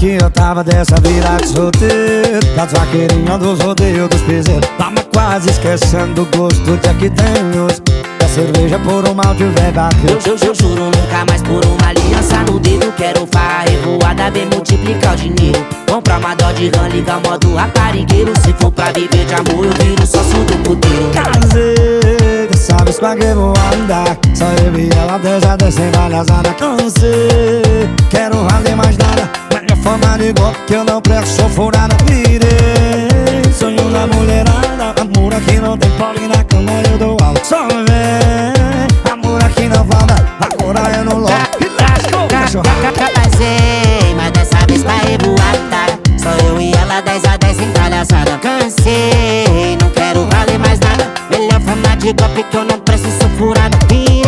que eu tava dessa vida de solteiro, das vaqueirinhas dos rodeios dos piseiros. Tava quase esquecendo do gosto de Jack Daniels, da cerveja por um mal de vaqueiro. Eu juro nunca mais por uma aliança no dedo. Quero farra revoada, bem multiplicar o dinheiro. Comprar uma Dodge Ram, ligar o modo raparigueiro. Se for pra viver de amor, eu viro sócio do puteiro. Casei, sabes com a que vou andar, só eu e ela desada sem palhaçada. Cansei, quero valer mais nada, minha forma de golpe que eu não presto, sou furada. Virei sonho da mulherada, amor aqui não tem pole, na cama eu dou aula. Só vem, amor aqui não falta, agora eu não logo. E let's go, cachorrada. Casei, mas dessa vez pra revoada, só eu e ela 10 a 10 sem palhaçada. Cansei, não quero valer mais nada, melhor forma de golpe que eu não presto, sou furada.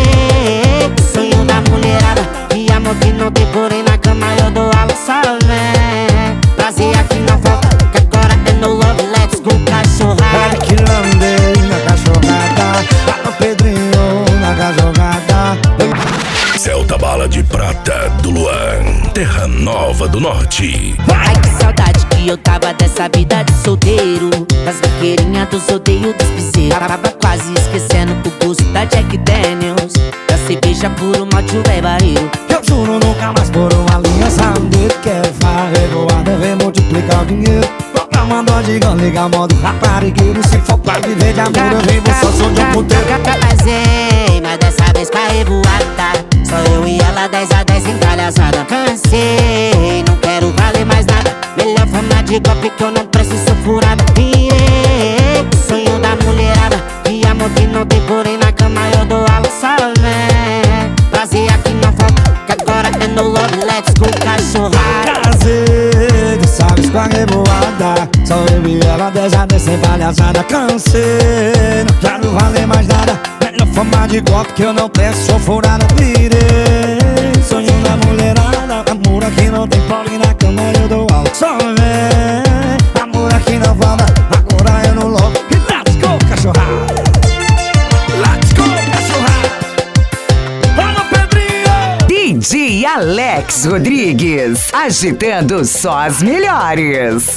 Virei sonho da mulherada, e amor que não tem porém, na cama eu dou aula. Só vem, prazer aqui não falta, que agora é no love, let's go, cachorrada. Olha que lambei na cachorrada, lá no Pedrinho na cachorrada. Celta Bala de Prata do Luan, Terra Nova do Norte. Ai, que saudade que eu tava dessa vida de solteiro, das vaqueirinhas dos rodeios dos piseiros. Tava quase esquecendo o gosto da Jack Daniels, da cerveja por um mal de barreiro. Eu juro nunca mais por uma aliança no dedo. Quero farra revoada, vem multiplicar o dinheiro. Comprar uma Dodge Ram, ligar o modo raparigueiro. Se for pra viver de amor, eu vivo só sou de um puteiro. Casei, mas dessa vez pra revoada, só eu e ela 10 a 10 sem palhaçada. Cansei, não quero valer mais nada, melhor forma de golpe que eu não presto, sou furada. Virei sonho da mulherada, e amor que não tem porém, na cama eu dou aula. Só vem, prazer aqui não falta, que agora é no love, let's go, cachorrada. Casei, tu sabes com a revoada, só eu e ela 10 a 10 sem palhaçada. Cansei, não quero valer mais nada, melhor forma de golpe que eu não presto, sou furada. Virei sonho da mulherada, amor aqui não tem pole, na cama eu dou aula. Só vem, amor aqui não falta, agora eu não logo. E let's go, cachorrada. Let's go, cachorrada. Lá no Pedrinho. DJ Alex Rodrigues, agitando só as melhores.